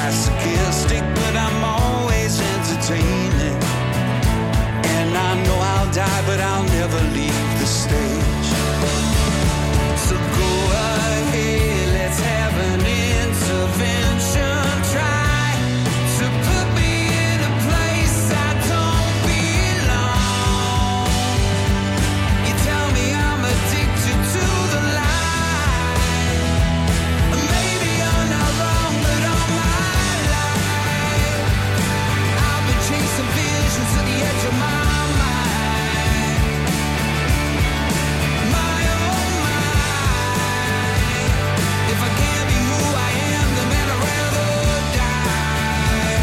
masochistic, but I'm always entertaining. And I know I'll die, but I'll never leave the stage. So go ahead, let's have an intervention. Try to put me in a place I don't belong. You tell me I'm addicted to the lie. Maybe you're not wrong, but all my life I've been chasing visions to the edge of my mind. My oh my, if I can't be who I am, then man I'd rather die.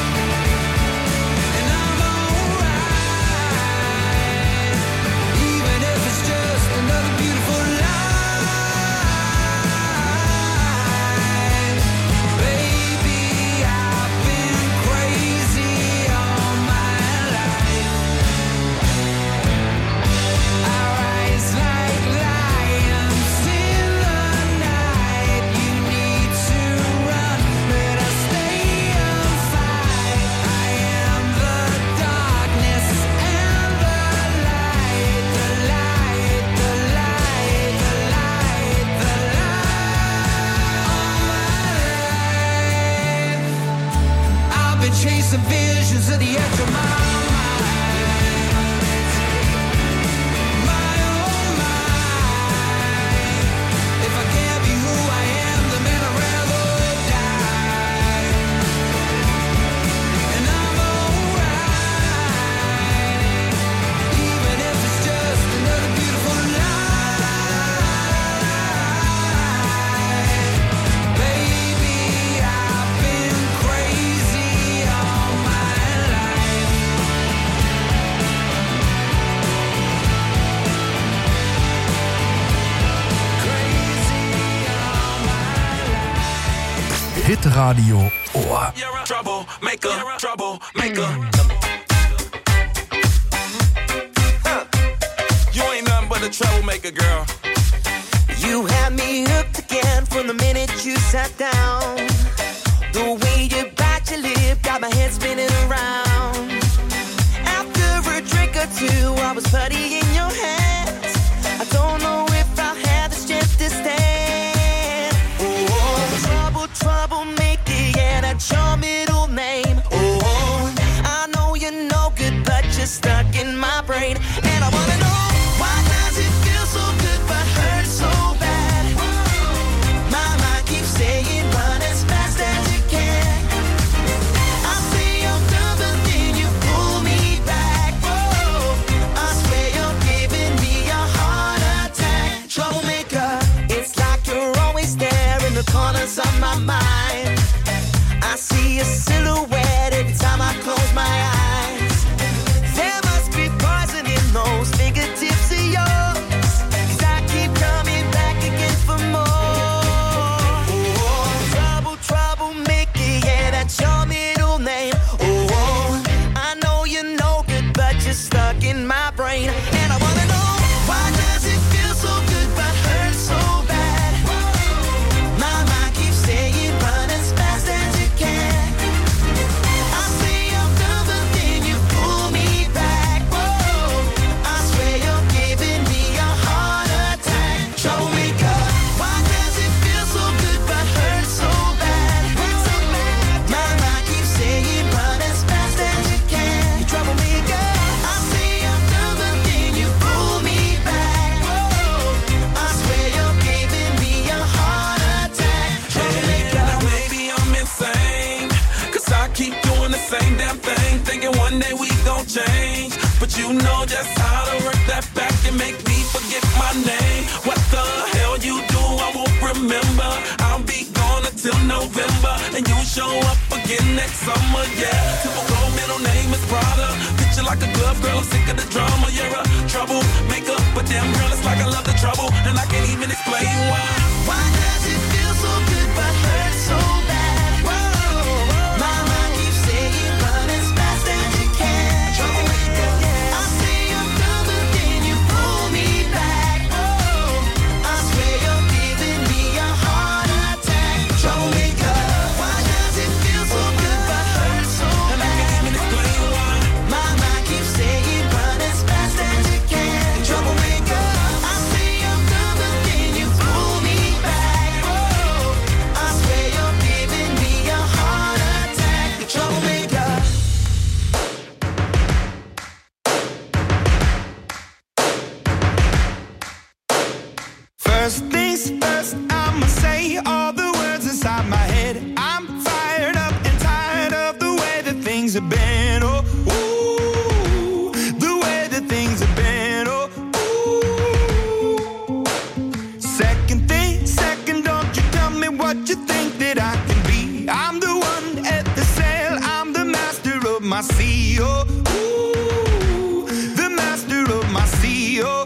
And I'm alright, even if it's just another beautiful lie. Baby, I've been crazy all my life. I rise like lions in the night. You need to run, but I stay and fight. I am the darkness and the light, the light, the light, the light, the light. I've been chasing visions at the edge of my mind. My oh my, if I can't be who I am, then man I'd rather die. And I'm alright, even if it's just another beautiful lie. Baby, I've been crazy all my life. Crazy all my life. Hitradio Ohr. You're a troublemaker, troublemaker. You ain't nothing but a troublemaker, girl. You had me hooked again from the minute you sat down. The way you bite your lip got my head spinning around. After a drink or two, I was putty in your hands. I don't know if I have the strength to stand. Oh, trouble, troublemaker, yeah, that's your middle name. Oh, I know you're no good, but you're stuck in my brain. And I wanna know, why does it feel so good but hurt so bad? My mind keeps saying run as fast as you can. I say I'm done, but then you pull me back. Whoa, I swear you're giving me a heart attack. Troublemaker, it's like you're always there in the corners of my mind. I see a silhouette every time I close my eyes. There must be poison in those fingertips of yours, 'cause I keep coming back again for more. Oh, trouble, troublemaker, yeah, that's your middle name. Oh, I know you're no good, but you're stuck in my brain. And I wanna know, why does it feel so good but hurt so bad? My mind keeps saying run as fast as you can. I say I'm done, but then you pull me back. Whoa, I swear you're giving me a heart attack. Troublemaker, why does it feel so good but hurt so bad? My mind keeps saying run as fast as you can. You troublemaker, I say I'm done, but then you pull me back. Whoa, I swear you're giving me a heart attack. Troublemaker. Now maybe I'm insane, 'cause I keep doing the same damn thing, thinking one day we gon' change. But you know just how to work that back and make me forget my name. What the hell you do, I won't remember. I'll be gone until November, and you show up again next summer, yeah. Typical middle name is Prada. Picture like a glove, girl, I'm sick of the drama. You're a troublemaker, but damn girl, it's like I love the trouble, and I can't even explain why. Why does it feel so good but hurt so bad? My mind keeps saying run as fast as you can. Troublemaker, I say I'm done, but then you pull me back. Oh, I swear you're giving me a heart attack. Troublemaker, why does it feel my CEO. Ooh, the master of my CEO.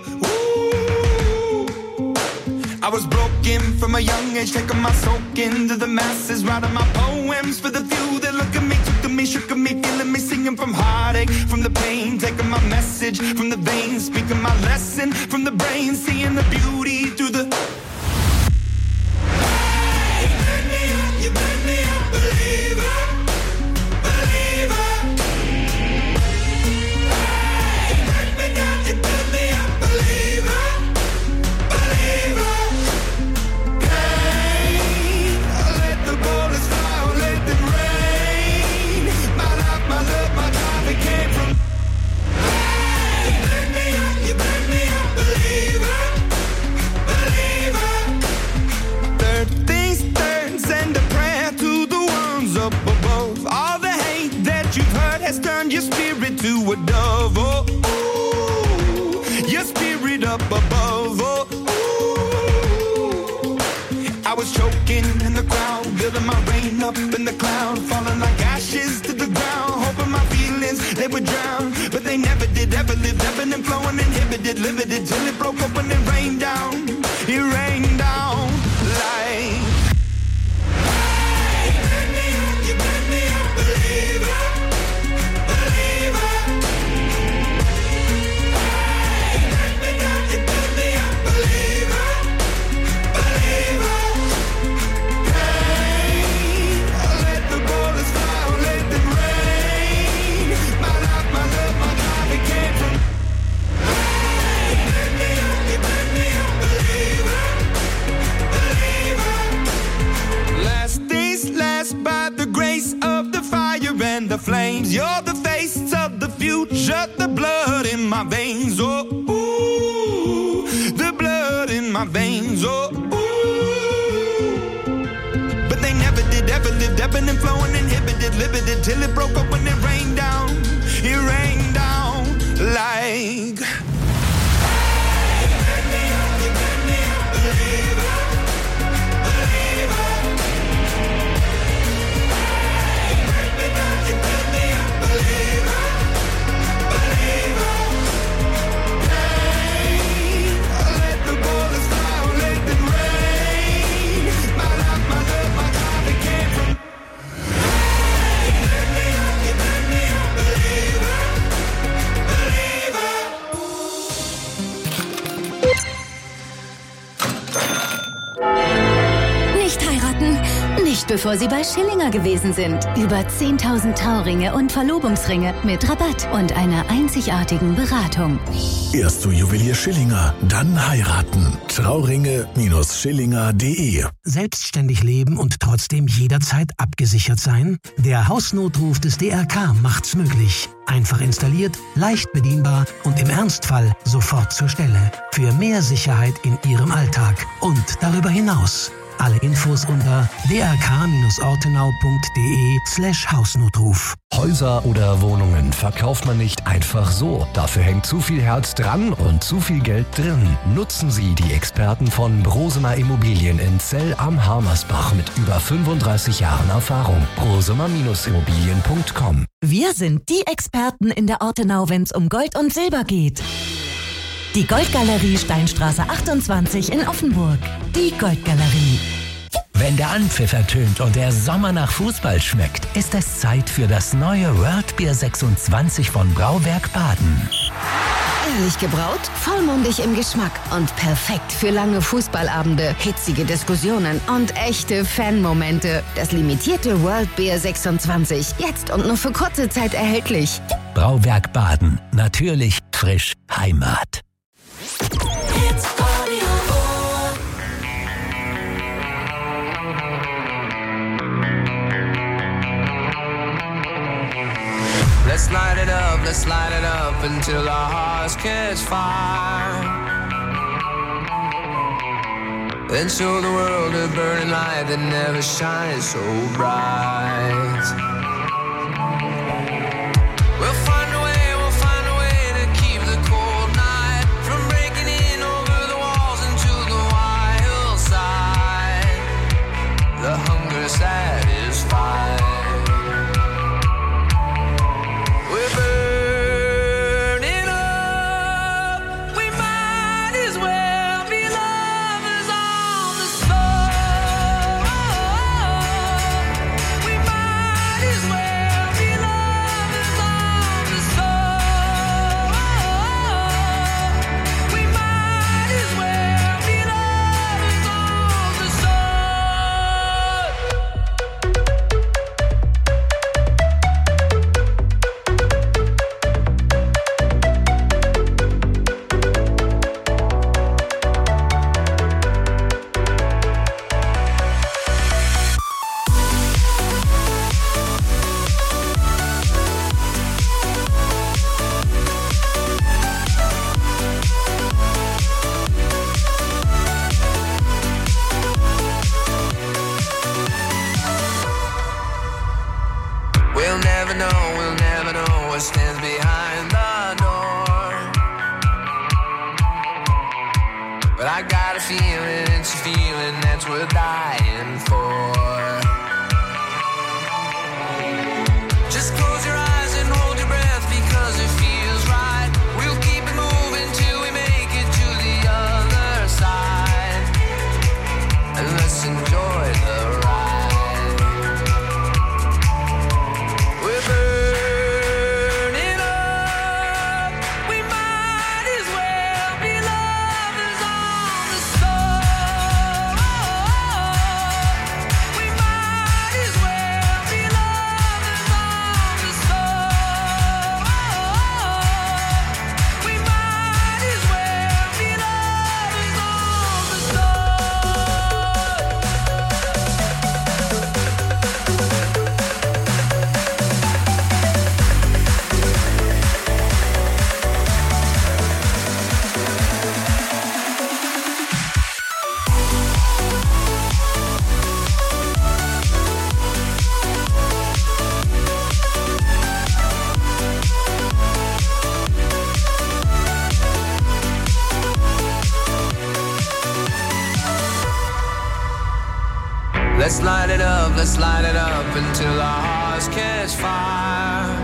Ooh. I was broken from a young age, taking my soak into the masses, writing my poems for the few that look at me, took to me, shook at me, feeling me, singing from heartache, from the pain, taking my message from the veins, speaking my lesson from the brain, seeing the beauty through the. You make me a believer, believer. Hey, you make me down, you make me a believer, believer. Hey, let the bullets fly, let them rain. My life, my love, my drive, it came from. Hey, you make me a believer, believer. Third things third, send a prayer to the ones up above. All the hate that you've heard has turned your spirit to a dove. Oh, ooh, your spirit up above. Oh, ooh. I was choking in the crowd, building my rain up in the cloud, falling like ashes to the ground, hoping my feelings they would drown, but they never did. Ever lived, ebbing and flowing, inhibited, limited, till it broke up and it rained down. It rained down like. You make me a believer, believer. You make me down, you make me a believer, believer. Hey, let the bullets fly, let them rain. My life, my love, my drive, it came from. You make me a believer, believer. Last things last, by the grace of the fire and the flames. You're the face of the future, the blood in my veins. Oh, ooh, the blood in my veins. Oh, ooh. But they never did, ever lived, ebbing and flowing, inhibited, limited, till it broke up when it rained down. It rained down like. You make me a believer, believer. You make me a believer, believer. Hey, let the bullets fly, let them rain. My life, my love, my drive, it came from. You make me a believer, believer. Nicht heiraten? Nicht bevor Sie bei Schillinger gewesen sind. Über 10.000 Trauringe und Verlobungsringe mit Rabatt und einer einzigartigen Beratung. Erst zu Juwelier Schillinger, dann heiraten. Trauringe-Schillinger.de. Selbstständig leben und trotzdem jederzeit abgesichert sein? Der Hausnotruf des DRK macht's möglich. Einfach installiert, leicht bedienbar und im Ernstfall sofort zur Stelle. Für mehr Sicherheit in Ihrem Alltag und darüber hinaus. Alle Infos unter drk-ortenau.de/Hausnotruf. Häuser oder Wohnungen verkauft man nicht einfach so. Dafür hängt zu viel Herz dran und zu viel Geld drin. Nutzen Sie die Experten von Brosemer Immobilien in Zell am Harmersbach mit über 35 Jahren Erfahrung. brosemer-immobilien.com. Wir sind die Experten in der Ortenau, wenn's um Gold und Silber geht. Die Goldgalerie Steinstraße 28 in Offenburg. Die Goldgalerie. Wenn der Anpfiff ertönt und der Sommer nach Fußball schmeckt, ist es Zeit für das neue World Beer 26 von Brauwerk Baden. Ehrlich gebraut, vollmundig im Geschmack und perfekt für lange Fußballabende, hitzige Diskussionen und echte Fanmomente. Das limitierte World Beer 26, jetzt und nur für kurze Zeit erhältlich. Brauwerk Baden. Natürlich, frisch, Heimat. Let's light it up until our hearts catch fire. Then show the world a burning light that never shines so bright. We'll find a way to keep the cold night from breaking in over the walls into the wild side. The hunger satisfied. what stands behind the door. But I got a feeling, it's a feeling that's worth dying for. Just close your eyes and hold your breath because it feels right. We'll keep it moving till we make it to the other side. And let's enjoy the ride. We're burning up. We might as well be lovers on the soul. We might as well be lovers on the soul. We might as well be lovers on the soul. Let's light it up until our hearts catch fire.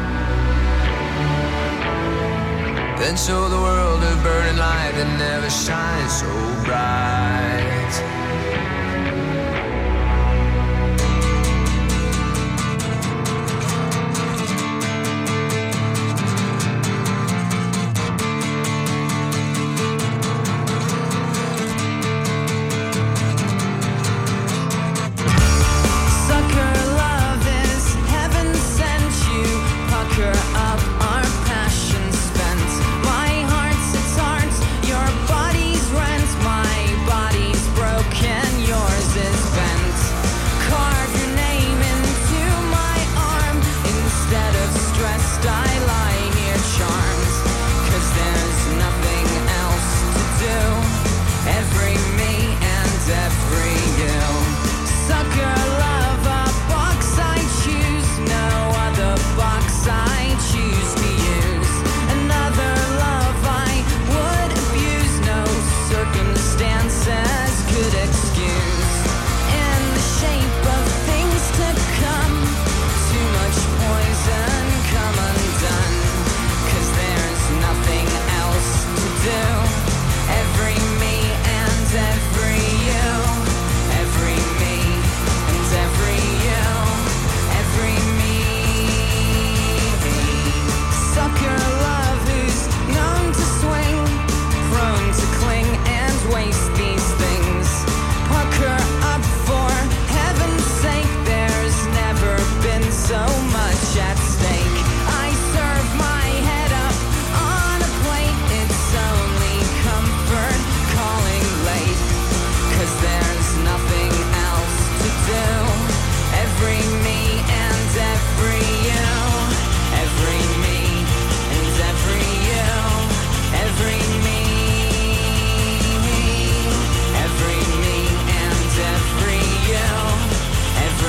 Then show the world a burning light that never shines so bright.